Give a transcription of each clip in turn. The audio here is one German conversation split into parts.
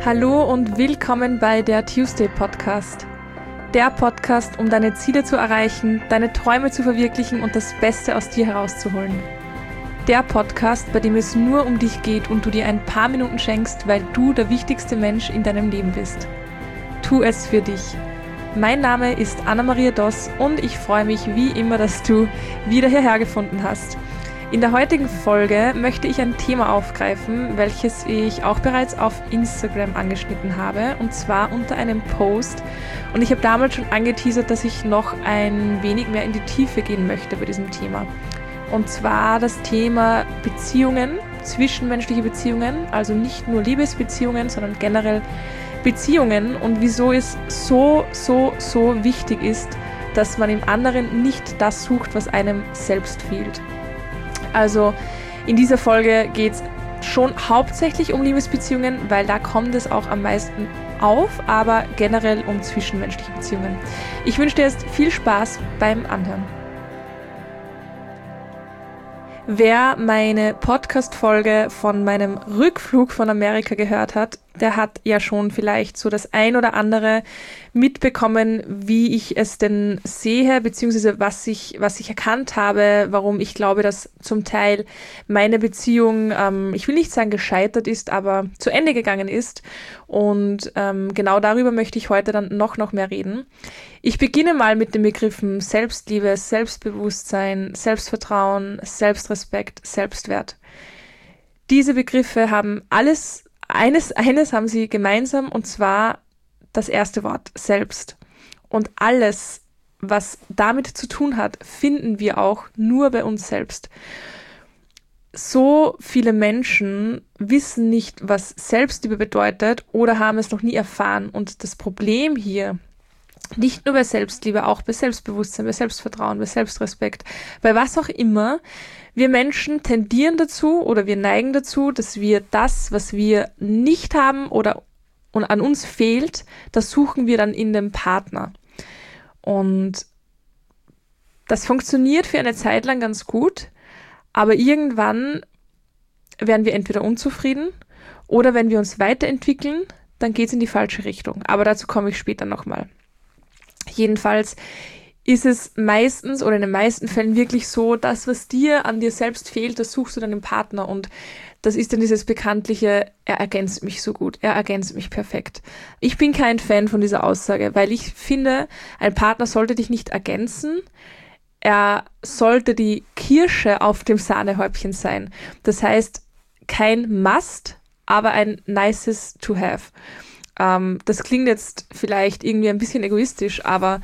Hallo und willkommen bei der Tuesday Podcast. Der Podcast, um deine Ziele zu erreichen, deine Träume zu verwirklichen und das Beste aus dir herauszuholen. Der Podcast, bei dem es nur um dich geht und du dir ein paar Minuten schenkst, weil du der wichtigste Mensch in deinem Leben bist. Tu es für dich. Mein Name ist Anna-Maria Doss und ich freue mich wie immer, dass du wieder hierher gefunden hast. In der heutigen Folge möchte ich ein Thema aufgreifen, welches ich auch bereits auf Instagram angeschnitten habe, und zwar unter einem Post. Und ich habe damals schon angeteasert, dass ich noch ein wenig mehr in die Tiefe gehen möchte bei diesem Thema. Und zwar das Thema Beziehungen, zwischenmenschliche Beziehungen, also nicht nur Liebesbeziehungen, sondern generell Beziehungen und wieso es so wichtig ist, dass man im anderen nicht das sucht, was einem selbst fehlt. Also in dieser Folge geht es schon hauptsächlich um Liebesbeziehungen, weil da kommt es auch am meisten auf, aber generell um zwischenmenschliche Beziehungen. Ich wünsche dir jetzt viel Spaß beim Anhören. Wer meine Podcast-Folge von meinem Rückflug von Amerika gehört hat, der hat ja schon vielleicht so das ein oder andere mitbekommen, wie ich es denn sehe, beziehungsweise was ich erkannt habe, warum ich glaube, dass zum Teil meine Beziehung, ich will nicht sagen gescheitert ist, aber zu Ende gegangen ist. Und genau darüber möchte ich heute dann noch mehr reden. Ich beginne mal mit den Begriffen Selbstliebe, Selbstbewusstsein, Selbstvertrauen, Selbstrespekt, Selbstwert. Diese Begriffe haben eines haben sie gemeinsam, und zwar das erste Wort, selbst. Und alles, was damit zu tun hat, finden wir auch nur bei uns selbst. So viele Menschen wissen nicht, was Selbstliebe bedeutet oder haben es noch nie erfahren. Und das Problem hier, nicht nur bei Selbstliebe, auch bei Selbstbewusstsein, bei Selbstvertrauen, bei Selbstrespekt, bei was auch immer, wir Menschen tendieren dazu oder wir neigen dazu, dass wir das, was wir nicht haben oder an uns fehlt, das suchen wir dann in dem Partner. Und das funktioniert für eine Zeit lang ganz gut, aber irgendwann werden wir entweder unzufrieden oder wenn wir uns weiterentwickeln, dann geht es in die falsche Richtung. Aber dazu komme ich später nochmal. Jedenfalls ist es meistens oder in den meisten Fällen wirklich so, das, was dir an dir selbst fehlt, das suchst du dann im Partner, und das ist dann dieses bekanntliche, er ergänzt mich so gut, er ergänzt mich perfekt. Ich bin kein Fan von dieser Aussage, weil ich finde, ein Partner sollte dich nicht ergänzen, er sollte die Kirsche auf dem Sahnehäubchen sein. Das heißt, kein Must, aber ein nices to have. Das klingt jetzt vielleicht irgendwie ein bisschen egoistisch, aber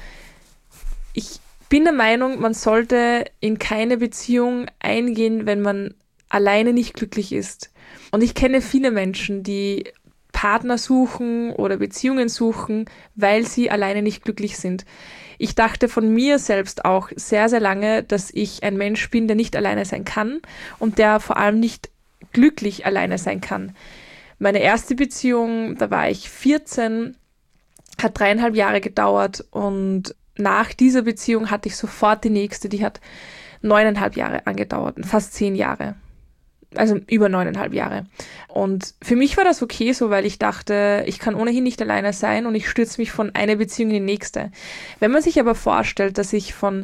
ich bin der Meinung, man sollte in keine Beziehung eingehen, wenn man alleine nicht glücklich ist. Und ich kenne viele Menschen, die Partner suchen oder Beziehungen suchen, weil sie alleine nicht glücklich sind. Ich dachte von mir selbst auch sehr, sehr lange, dass ich ein Mensch bin, der nicht alleine sein kann und der vor allem nicht glücklich alleine sein kann. Meine erste Beziehung, da war ich 14, hat 3,5 Jahre gedauert, und nach dieser Beziehung hatte ich sofort die nächste, die hat 9,5 Jahre angedauert, fast 10 Jahre. Also über 9,5 Jahre. Und für mich war das okay so, weil ich dachte, ich kann ohnehin nicht alleine sein und ich stürze mich von einer Beziehung in die nächste. Wenn man sich aber vorstellt, dass ich von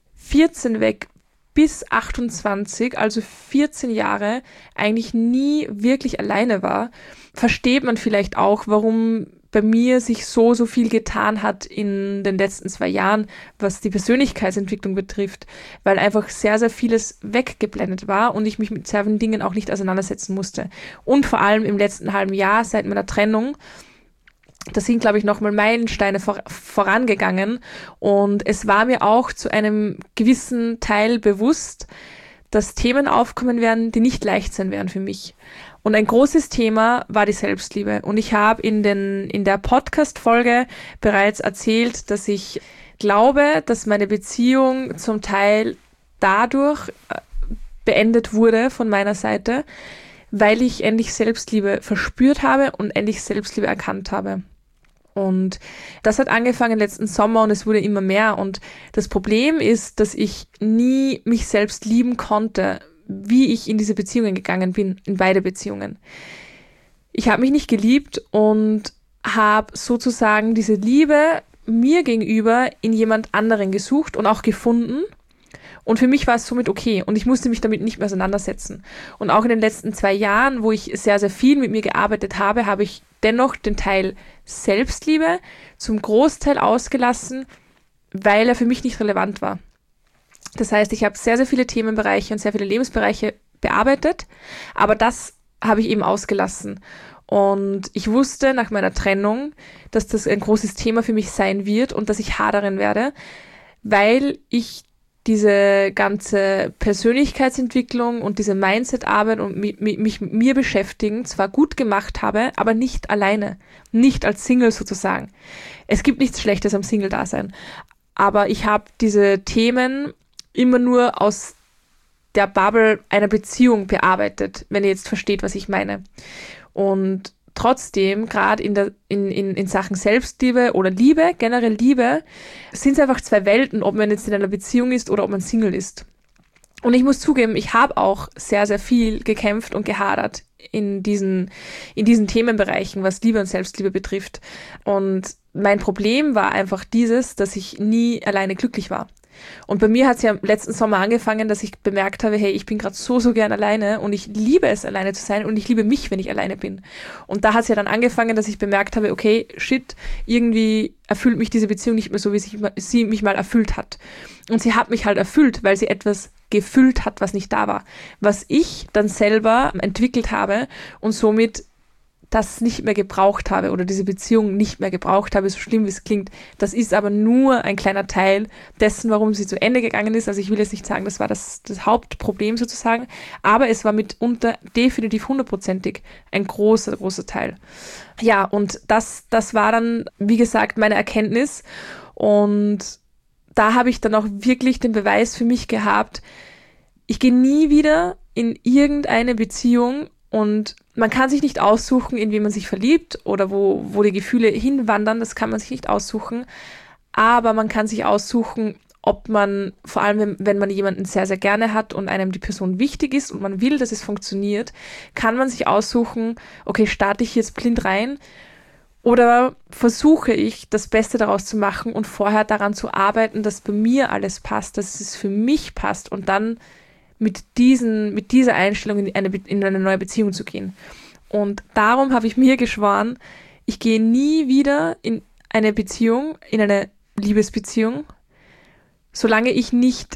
14 weg bis 28, also 14 Jahre, eigentlich nie wirklich alleine war, versteht man vielleicht auch, warum bei mir sich so viel getan hat in den letzten 2 Jahren, was die Persönlichkeitsentwicklung betrifft, weil einfach sehr, sehr vieles weggeblendet war und ich mich mit sehr vielen Dingen auch nicht auseinandersetzen musste. Und vor allem im letzten halben Jahr seit meiner Trennung, da sind, glaube ich, nochmal Meilensteine vorangegangen, und es war mir auch zu einem gewissen Teil bewusst, dass Themen aufkommen werden, die nicht leicht sein werden für mich. Und ein großes Thema war die Selbstliebe. Und ich habe in der Podcast-Folge bereits erzählt, dass ich glaube, dass meine Beziehung zum Teil dadurch beendet wurde von meiner Seite, weil ich endlich Selbstliebe verspürt habe und endlich Selbstliebe erkannt habe. Und das hat angefangen letzten Sommer und es wurde immer mehr. Und das Problem ist, dass ich nie mich selbst lieben konnte, wie ich in diese Beziehungen gegangen bin, in beide Beziehungen. Ich habe mich nicht geliebt und habe sozusagen diese Liebe mir gegenüber in jemand anderen gesucht und auch gefunden. Und für mich war es somit okay und ich musste mich damit nicht mehr auseinandersetzen. Und auch in den letzten 2 Jahren, wo ich sehr, sehr viel mit mir gearbeitet habe, habe ich dennoch den Teil Selbstliebe zum Großteil ausgelassen, weil er für mich nicht relevant war. Das heißt, ich habe sehr, sehr viele Themenbereiche und sehr viele Lebensbereiche bearbeitet, aber das habe ich eben ausgelassen. Und ich wusste nach meiner Trennung, dass das ein großes Thema für mich sein wird und dass ich hadern werde, weil ich diese ganze Persönlichkeitsentwicklung und diese Mindset-Arbeit und mich mit mir beschäftigen zwar gut gemacht habe, aber nicht alleine, nicht als Single sozusagen. Es gibt nichts Schlechtes am Single-Dasein, aber ich habe diese Themen immer nur aus der Bubble einer Beziehung bearbeitet, wenn ihr jetzt versteht, was ich meine. Und trotzdem, gerade in Sachen Selbstliebe oder Liebe, generell Liebe, sind es einfach 2 Welten, ob man jetzt in einer Beziehung ist oder ob man Single ist. Und ich muss zugeben, ich habe auch sehr, sehr viel gekämpft und gehadert in diesen Themenbereichen, was Liebe und Selbstliebe betrifft. Und mein Problem war einfach dieses, dass ich nie alleine glücklich war. Und bei mir hat es ja letzten Sommer angefangen, dass ich bemerkt habe, hey, ich bin gerade so, so gern alleine und ich liebe es, alleine zu sein und ich liebe mich, wenn ich alleine bin. Und da hat es ja dann angefangen, dass ich bemerkt habe, okay, shit, irgendwie erfüllt mich diese Beziehung nicht mehr so, wie sie mich mal erfüllt hat. Und sie hat mich halt erfüllt, weil sie etwas gefüllt hat, was nicht da war. Was ich dann selber entwickelt habe und somit das nicht mehr gebraucht habe oder diese Beziehung nicht mehr gebraucht habe, so schlimm wie es klingt. Das ist aber nur ein kleiner Teil dessen, warum sie zu Ende gegangen ist. Also ich will jetzt nicht sagen, das war das Hauptproblem sozusagen, aber es war mitunter definitiv 100%ig ein großer, großer Teil. Ja, und das war dann, wie gesagt, meine Erkenntnis und da habe ich dann auch wirklich den Beweis für mich gehabt, ich gehe nie wieder in irgendeine Beziehung und man kann sich nicht aussuchen, in wen man sich verliebt oder wo die Gefühle hinwandern, das kann man sich nicht aussuchen. Aber man kann sich aussuchen, ob man, vor allem wenn man jemanden sehr, sehr gerne hat und einem die Person wichtig ist und man will, dass es funktioniert, kann man sich aussuchen, okay, starte ich jetzt blind rein oder versuche ich, das Beste daraus zu machen und vorher daran zu arbeiten, dass bei mir alles passt, dass es für mich passt und dann mit dieser Einstellung in eine neue Beziehung zu gehen. Und darum habe ich mir geschworen, ich gehe nie wieder in eine Beziehung, in eine Liebesbeziehung, solange ich nicht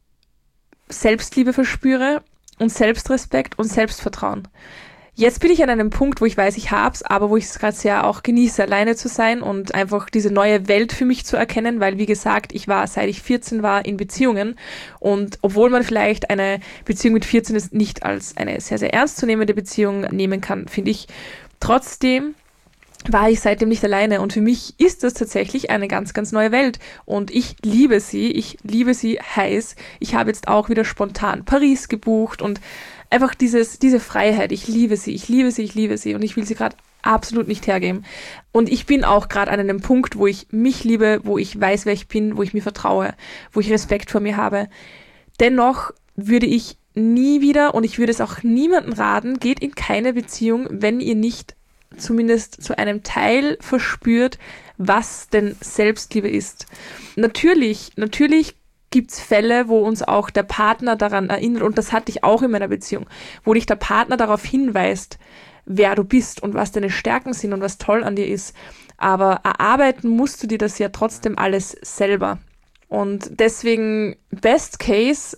Selbstliebe verspüre und Selbstrespekt und Selbstvertrauen. Jetzt bin ich an einem Punkt, wo ich weiß, ich hab's, aber wo ich es gerade sehr auch genieße, alleine zu sein und einfach diese neue Welt für mich zu erkennen, weil, wie gesagt, ich war, seit ich 14 war, in Beziehungen und obwohl man vielleicht eine Beziehung mit 14 ist, nicht als eine sehr, sehr ernstzunehmende Beziehung nehmen kann, finde ich, trotzdem war ich seitdem nicht alleine und für mich ist das tatsächlich eine ganz, ganz neue Welt und ich liebe sie heiß. Ich habe jetzt auch wieder spontan Paris gebucht und einfach diese Freiheit, ich liebe sie und ich will sie gerade absolut nicht hergeben. Und ich bin auch gerade an einem Punkt, wo ich mich liebe, wo ich weiß, wer ich bin, wo ich mir vertraue, wo ich Respekt vor mir habe. Dennoch würde ich nie wieder, und ich würde es auch niemandem raten, geht in keine Beziehung, wenn ihr nicht zumindest zu einem Teil verspürt, was denn Selbstliebe ist. Natürlich gibt's Fälle, wo uns auch der Partner daran erinnert, und das hatte ich auch in meiner Beziehung, wo dich der Partner darauf hinweist, wer du bist und was deine Stärken sind und was toll an dir ist. Aber erarbeiten musst du dir das ja trotzdem alles selber. Und deswegen, best case,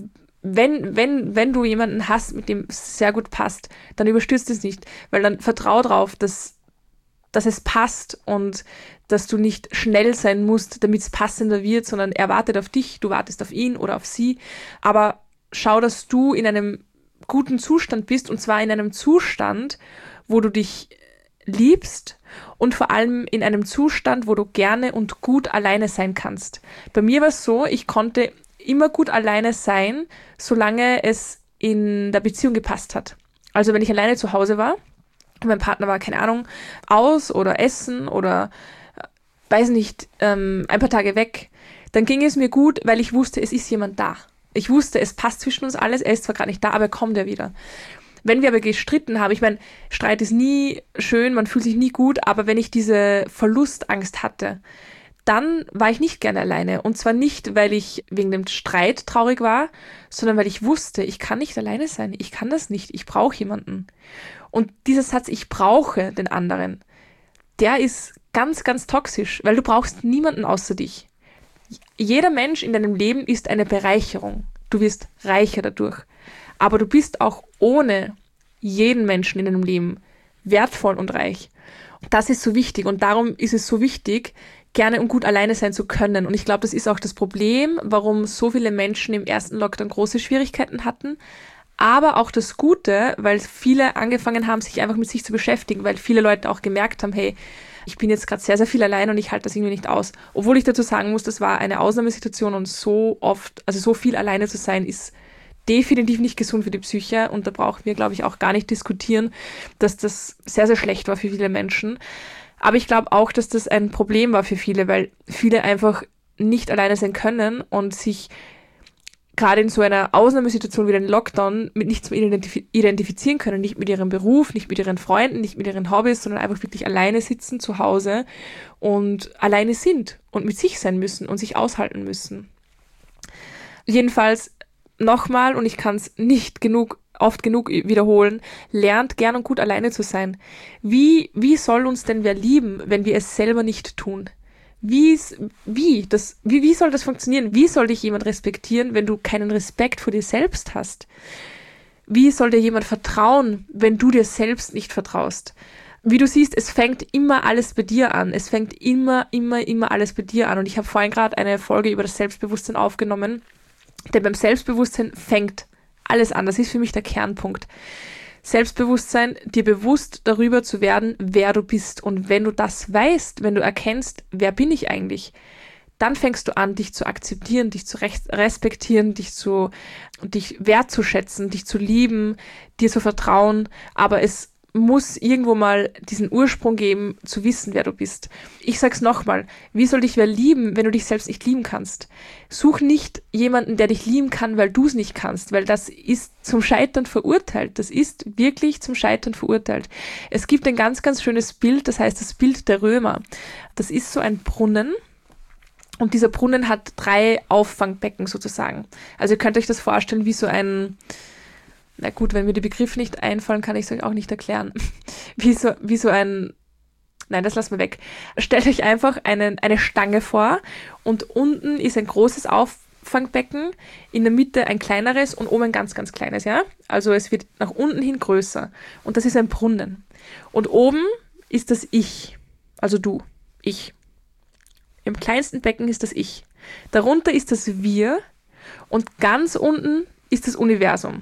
wenn du jemanden hast, mit dem es sehr gut passt, dann überstürzt es nicht, weil dann vertrau drauf, dass es passt und dass du nicht schnell sein musst, damit es passender wird, sondern er wartet auf dich, du wartest auf ihn oder auf sie. Aber schau, dass du in einem guten Zustand bist und zwar in einem Zustand, wo du dich liebst und vor allem in einem Zustand, wo du gerne und gut alleine sein kannst. Bei mir war es so, ich konnte immer gut alleine sein, solange es in der Beziehung gepasst hat. Also wenn ich alleine zu Hause war, mein Partner war, keine Ahnung, aus oder essen oder weiß nicht, ein paar Tage weg, dann ging es mir gut, weil ich wusste, es ist jemand da. Ich wusste, es passt zwischen uns alles, er ist zwar gerade nicht da, aber er kommt ja wieder. Wenn wir aber gestritten haben, ich meine, Streit ist nie schön, man fühlt sich nie gut, aber wenn ich diese Verlustangst hatte, dann war ich nicht gerne alleine. Und zwar nicht, weil ich wegen dem Streit traurig war, sondern weil ich wusste, ich kann nicht alleine sein. Ich kann das nicht. Ich brauche jemanden. Und dieser Satz, ich brauche den anderen, der ist ganz, ganz toxisch, weil du brauchst niemanden außer dich. Jeder Mensch in deinem Leben ist eine Bereicherung. Du wirst reicher dadurch. Aber du bist auch ohne jeden Menschen in deinem Leben wertvoll und reich. Das ist so wichtig und darum ist es so wichtig, gerne und gut alleine sein zu können. Und ich glaube, das ist auch das Problem, warum so viele Menschen im ersten Lockdown große Schwierigkeiten hatten. Aber auch das Gute, weil viele angefangen haben, sich einfach mit sich zu beschäftigen, weil viele Leute auch gemerkt haben, hey, ich bin jetzt gerade sehr, sehr viel allein und ich halte das irgendwie nicht aus. Obwohl ich dazu sagen muss, das war eine Ausnahmesituation und so oft, also so viel alleine zu sein, ist definitiv nicht gesund für die Psyche und da brauchen wir, glaube ich, auch gar nicht diskutieren, dass das sehr, sehr schlecht war für viele Menschen. Aber ich glaube auch, dass das ein Problem war für viele, weil viele einfach nicht alleine sein können und sich gerade in so einer Ausnahmesituation wie den Lockdown mit nichts mehr identifizieren können, nicht mit ihrem Beruf, nicht mit ihren Freunden, nicht mit ihren Hobbys, sondern einfach wirklich alleine sitzen zu Hause und alleine sind und mit sich sein müssen und sich aushalten müssen. Jedenfalls nochmal, und ich kann es nicht oft genug wiederholen, lernt gern und gut alleine zu sein. Wie soll uns denn wer lieben, wenn wir es selber nicht tun? Wie soll das funktionieren? Wie soll dich jemand respektieren, wenn du keinen Respekt vor dir selbst hast? Wie soll dir jemand vertrauen, wenn du dir selbst nicht vertraust? Wie du siehst, es fängt immer alles bei dir an. Es fängt immer alles bei dir an. Und ich habe vorhin gerade eine Folge über das Selbstbewusstsein aufgenommen, denn beim Selbstbewusstsein fängt alles an. Das ist für mich der Kernpunkt. Selbstbewusstsein, dir bewusst darüber zu werden, wer du bist. Und wenn du das weißt, wenn du erkennst, wer bin ich eigentlich, dann fängst du an, dich zu akzeptieren, dich zu respektieren, dich wertzuschätzen, dich zu lieben, dir zu vertrauen. Aber es muss irgendwo mal diesen Ursprung geben, zu wissen, wer du bist. Ich sag's nochmal, wie soll dich wer lieben, wenn du dich selbst nicht lieben kannst? Such nicht jemanden, der dich lieben kann, weil du es nicht kannst, weil das ist zum Scheitern verurteilt. Das ist wirklich zum Scheitern verurteilt. Es gibt ein ganz, ganz schönes Bild, das heißt das Bild der Römer. Das ist so ein Brunnen. Und dieser Brunnen hat 3 Auffangbecken sozusagen. Also ihr könnt euch das vorstellen wie so ein, na gut, wenn mir die Begriffe nicht einfallen, kann ich es euch auch nicht erklären. Wie so ein, nein, das lassen wir weg. Stellt euch einfach eine Stange vor und unten ist ein großes Auffangbecken, in der Mitte ein kleineres und oben ein ganz, ganz kleines, ja? Also es wird nach unten hin größer und das ist ein Brunnen. Und oben ist das Ich, also du, ich. Im kleinsten Becken ist das Ich. Darunter ist das Wir und ganz unten ist das Universum.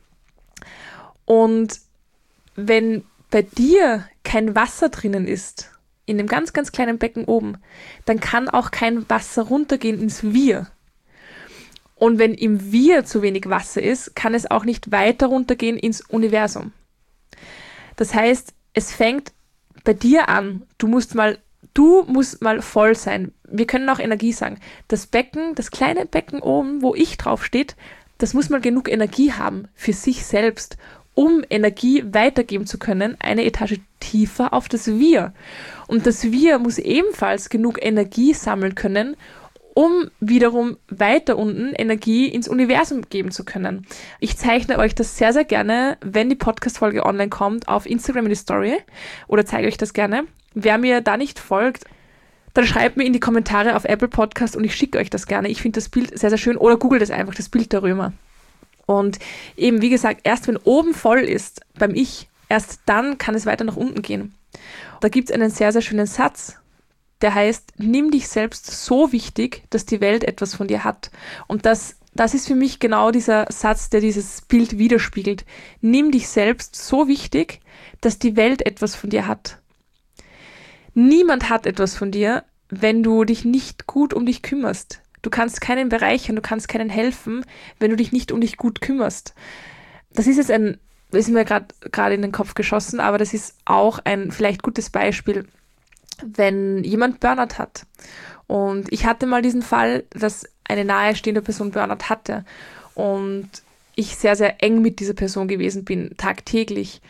Und wenn bei dir kein Wasser drinnen ist, in dem ganz, ganz kleinen Becken oben, dann kann auch kein Wasser runtergehen ins Wir. Und wenn im Wir zu wenig Wasser ist, kann es auch nicht weiter runtergehen ins Universum. Das heißt, es fängt bei dir an. Du musst mal voll sein. Wir können auch Energie sagen. Das Becken, das kleine Becken oben, wo Ich drauf steht, das muss mal genug Energie haben für sich selbst, um Energie weitergeben zu können, eine Etage tiefer auf das Wir. Und das Wir muss ebenfalls genug Energie sammeln können, um wiederum weiter unten Energie ins Universum geben zu können. Ich zeichne euch das sehr, sehr gerne, wenn die Podcast-Folge online kommt, auf Instagram in die Story oder zeige euch das gerne. Wer mir da nicht folgt, dann schreibt mir in die Kommentare auf Apple Podcast und ich schicke euch das gerne. Ich finde das Bild sehr, sehr schön oder googelt es einfach, das Bild der Römer. Und eben, wie gesagt, erst wenn oben voll ist, beim Ich, erst dann kann es weiter nach unten gehen. Da gibt es einen sehr, sehr schönen Satz, der heißt, nimm dich selbst so wichtig, dass die Welt etwas von dir hat. Und das ist für mich genau dieser Satz, der dieses Bild widerspiegelt. Nimm dich selbst so wichtig, dass die Welt etwas von dir hat. Niemand hat etwas von dir, wenn du dich nicht gut um dich kümmerst. Du kannst keinen bereichern, du kannst keinen helfen, wenn du dich nicht um dich gut kümmerst. Das ist jetzt ist mir gerade in den Kopf geschossen, aber das ist auch ein vielleicht gutes Beispiel, wenn jemand Burnout hat. Und ich hatte mal diesen Fall, dass eine nahestehende Person Burnout hatte. Und ich sehr, sehr eng mit dieser Person gewesen bin, tagtäglich.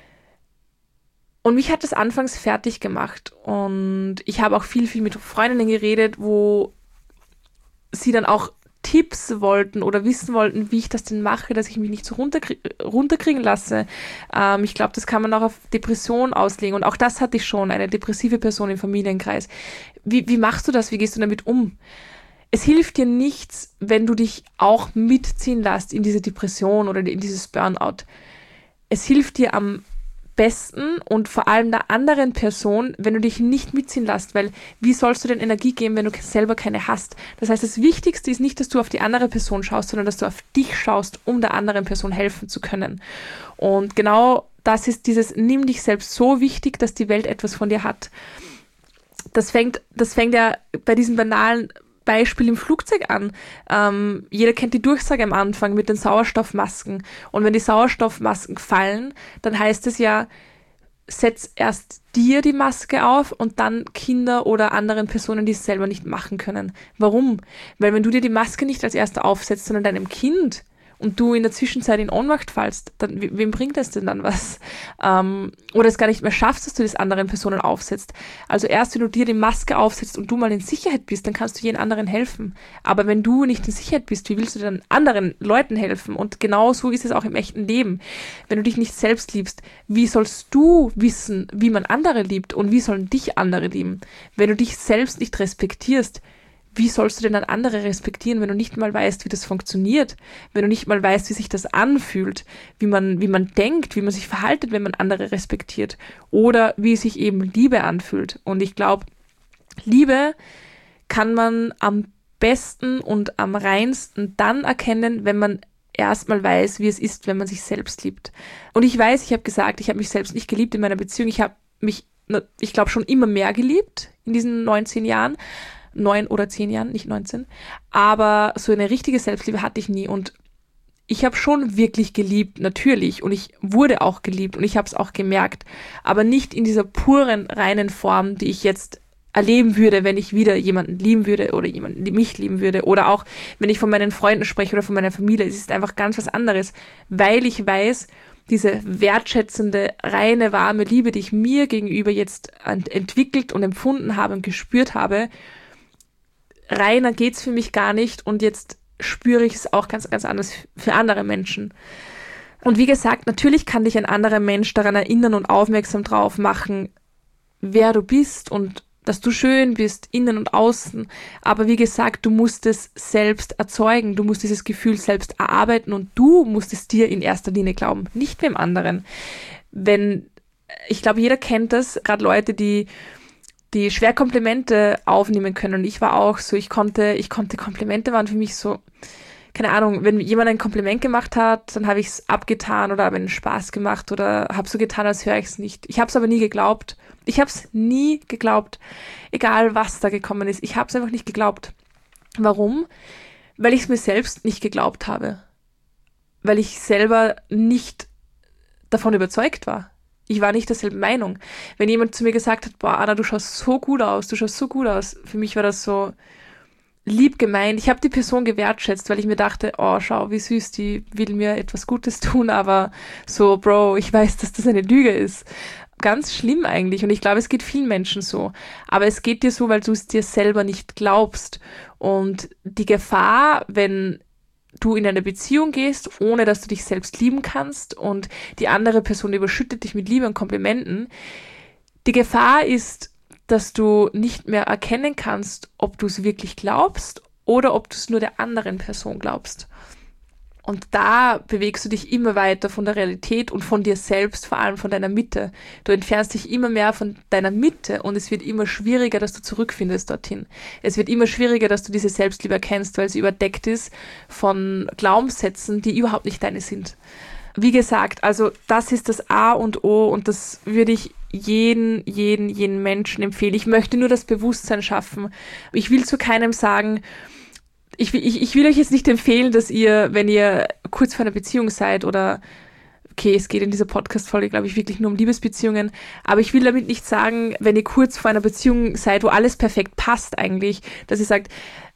Und mich hat das anfangs fertig gemacht. Und ich habe auch viel, viel mit Freundinnen geredet, wo sie dann auch Tipps wollten oder wissen wollten, wie ich das denn mache, dass ich mich nicht so runterkriegen lasse. Ich glaube, das kann man auch auf Depression auslegen. Und auch das hatte ich schon, eine depressive Person im Familienkreis. Wie machst du das? Wie gehst du damit um? Es hilft dir nichts, wenn du dich auch mitziehen lässt in diese Depression oder in dieses Burnout. Es hilft dir am besten und vor allem der anderen Person, wenn du dich nicht mitziehen lässt, weil wie sollst du denn Energie geben, wenn du selber keine hast? Das heißt, das Wichtigste ist nicht, dass du auf die andere Person schaust, sondern dass du auf dich schaust, um der anderen Person helfen zu können. Und genau das ist dieses, nimm dich selbst so wichtig, dass die Welt etwas von dir hat. Das fängt ja bei diesem banalen Beispiel im Flugzeug an. Jeder kennt die Durchsage am Anfang mit den Sauerstoffmasken. Und wenn die Sauerstoffmasken fallen, dann heißt es ja, setz erst dir die Maske auf und dann Kinder oder anderen Personen, die es selber nicht machen können. Warum? Weil wenn du dir die Maske nicht als erster aufsetzt, sondern deinem Kind, und du in der Zwischenzeit in Ohnmacht fallst, dann wem bringt das denn dann was? Oder es gar nicht mehr schaffst, dass du das anderen Personen aufsetzt. Also erst, wenn du dir die Maske aufsetzt und du mal in Sicherheit bist, dann kannst du jeden anderen helfen. Aber wenn du nicht in Sicherheit bist, wie willst du dann anderen Leuten helfen? Und genau so ist es auch im echten Leben. Wenn du dich nicht selbst liebst, wie sollst du wissen, wie man andere liebt und wie sollen dich andere lieben? Wenn du dich selbst nicht respektierst, wie sollst du denn dann andere respektieren, wenn du nicht mal weißt, wie das funktioniert, wenn du nicht mal weißt, wie sich das anfühlt, wie man denkt, wie man sich verhaltet, wenn man andere respektiert oder wie sich eben Liebe anfühlt. Und ich glaube, Liebe kann man am besten und am reinsten dann erkennen, wenn man erstmal weiß, wie es ist, wenn man sich selbst liebt. Und ich weiß, ich habe gesagt, ich habe mich selbst nicht geliebt in meiner Beziehung. Ich habe mich, ich glaube, schon immer mehr geliebt in diesen 19 Jahren. 9 oder 10 Jahren, nicht 19. Aber so eine richtige Selbstliebe hatte ich nie. Und ich habe schon wirklich geliebt, natürlich. Und ich wurde auch geliebt und ich habe es auch gemerkt. Aber nicht in dieser puren, reinen Form, die ich jetzt erleben würde, wenn ich wieder jemanden lieben würde oder jemanden, die mich lieben würde. Oder auch, wenn ich von meinen Freunden spreche oder von meiner Familie. Es ist einfach ganz was anderes, weil ich weiß, diese wertschätzende, reine, warme Liebe, die ich mir gegenüber jetzt entwickelt und empfunden habe und gespürt habe, reiner geht's für mich gar nicht und jetzt spüre ich es auch ganz, ganz anders für andere Menschen. Und wie gesagt, natürlich kann dich ein anderer Mensch daran erinnern und aufmerksam drauf machen, wer du bist und dass du schön bist, innen und außen. Aber wie gesagt, du musst es selbst erzeugen, du musst dieses Gefühl selbst erarbeiten und du musst es dir in erster Linie glauben, nicht wem anderen. Ich glaube, jeder kennt das, gerade Leute, die schwer Komplimente aufnehmen können. Und ich war auch so, ich konnte Komplimente waren für mich so, keine Ahnung, wenn jemand ein Kompliment gemacht hat, dann habe ich es abgetan oder habe einen Spaß gemacht oder habe so getan, als höre ich es nicht. Ich habe es aber nie geglaubt. Ich habe es nie geglaubt, egal was da gekommen ist. Ich habe es einfach nicht geglaubt. Warum? Weil ich es mir selbst nicht geglaubt habe. Weil ich selber nicht davon überzeugt war. Ich war nicht derselben Meinung. Wenn jemand zu mir gesagt hat, boah, Anna, du schaust so gut aus, für mich war das so lieb gemeint. Ich habe die Person gewertschätzt, weil ich mir dachte, oh, schau, wie süß, die will mir etwas Gutes tun, aber so, Bro, ich weiß, dass das eine Lüge ist. Ganz schlimm eigentlich und ich glaube, es geht vielen Menschen so. Aber es geht dir so, weil du es dir selber nicht glaubst. Und die Gefahr, wenn du in eine Beziehung gehst, ohne dass du dich selbst lieben kannst und die andere Person überschüttet dich mit Liebe und Komplimenten. Die Gefahr ist, dass du nicht mehr erkennen kannst, ob du es wirklich glaubst oder ob du es nur der anderen Person glaubst. Und da bewegst du dich immer weiter von der Realität und von dir selbst, vor allem von deiner Mitte. Du entfernst dich immer mehr von deiner Mitte und es wird immer schwieriger, dass du zurückfindest dorthin. Es wird immer schwieriger, dass du diese Selbstliebe erkennst, weil sie überdeckt ist von Glaubenssätzen, die überhaupt nicht deine sind. Wie gesagt, also das ist das A und O und das würde ich jeden Menschen empfehlen. Ich möchte nur das Bewusstsein schaffen. Ich will zu keinem sagen, ich will euch jetzt nicht empfehlen, dass ihr, wenn ihr kurz vor einer Beziehung seid oder, okay, es geht in dieser Podcast-Folge, glaube ich, wirklich nur um Liebesbeziehungen, aber ich will damit nicht sagen, wenn ihr kurz vor einer Beziehung seid, wo alles perfekt passt eigentlich, dass ihr sagt,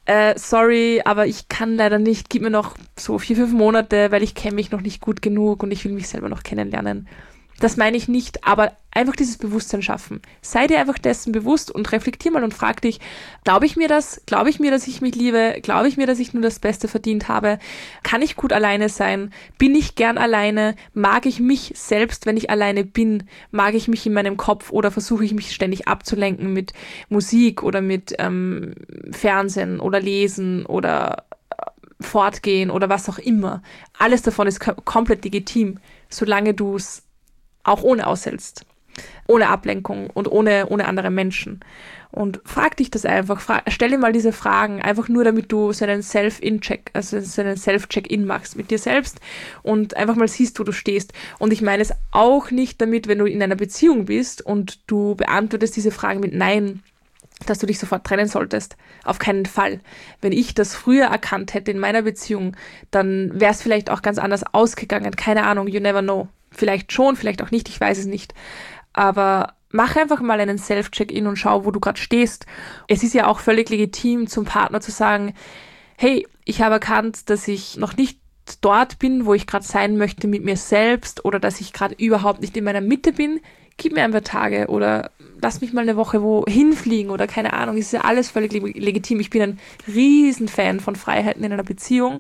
sorry, aber ich kann leider nicht, gib mir noch so 4-5 Monate, weil ich kenne mich noch nicht gut genug und ich will mich selber noch kennenlernen. Das meine ich nicht, aber einfach dieses Bewusstsein schaffen. Sei dir einfach dessen bewusst und reflektier mal und frag dich, glaube ich mir das? Glaube ich mir, dass ich mich liebe? Glaube ich mir, dass ich nur das Beste verdient habe? Kann ich gut alleine sein? Bin ich gern alleine? Mag ich mich selbst, wenn ich alleine bin? Mag ich mich in meinem Kopf oder versuche ich mich ständig abzulenken mit Musik oder mit Fernsehen oder Lesen oder Fortgehen oder was auch immer? Alles davon ist komplett legitim, solange du es auch ohne aushältst, ohne Ablenkung und ohne andere Menschen. Und frag dich das einfach, stell dir mal diese Fragen, einfach nur damit du so einen Self-In-Check, also so einen Self-Check-In machst mit dir selbst und einfach mal siehst, wo du stehst. Und ich meine es auch nicht damit, wenn du in einer Beziehung bist und du beantwortest diese Fragen mit Nein, dass du dich sofort trennen solltest. Auf keinen Fall. Wenn ich das früher erkannt hätte in meiner Beziehung, dann wäre es vielleicht auch ganz anders ausgegangen. Keine Ahnung, you never know. Vielleicht schon, vielleicht auch nicht, ich weiß es nicht. Aber mach einfach mal einen Self-Check-In und schau, wo du gerade stehst. Es ist ja auch völlig legitim, zum Partner zu sagen, hey, ich habe erkannt, dass ich noch nicht dort bin, wo ich gerade sein möchte mit mir selbst oder dass ich gerade überhaupt nicht in meiner Mitte bin. Gib mir ein paar Tage oder lass mich mal eine Woche wohin fliegen oder keine Ahnung. Es ist ja alles völlig legitim. Ich bin ein Riesenfan von Freiheiten in einer Beziehung.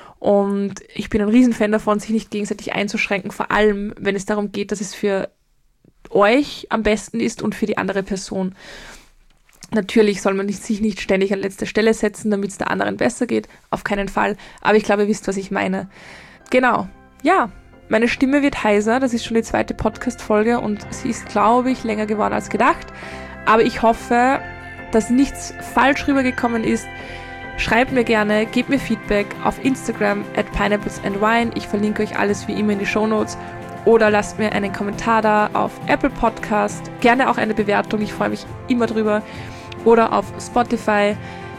Und ich bin ein Riesenfan davon, sich nicht gegenseitig einzuschränken, vor allem, wenn es darum geht, dass es für euch am besten ist und für die andere Person. Natürlich soll man sich nicht ständig an letzte Stelle setzen, damit es der anderen besser geht, auf keinen Fall. Aber ich glaube, ihr wisst, was ich meine. Genau, ja, meine Stimme wird heiser, das ist schon die 2. Podcast-Folge und sie ist, glaube ich, länger geworden als gedacht. Aber ich hoffe, dass nichts falsch rübergekommen ist. Schreibt mir gerne, gebt mir Feedback auf Instagram @pineapplesandwine. Ich verlinke euch alles wie immer in die Shownotes. Oder lasst mir einen Kommentar da auf Apple Podcast. Gerne auch eine Bewertung, ich freue mich immer drüber. Oder auf Spotify.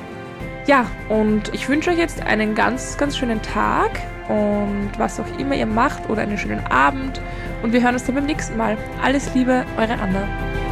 Ja, und ich wünsche euch jetzt einen ganz, ganz schönen Tag. Und was auch immer ihr macht oder einen schönen Abend. Und wir hören uns dann beim nächsten Mal. Alles Liebe, eure Anna.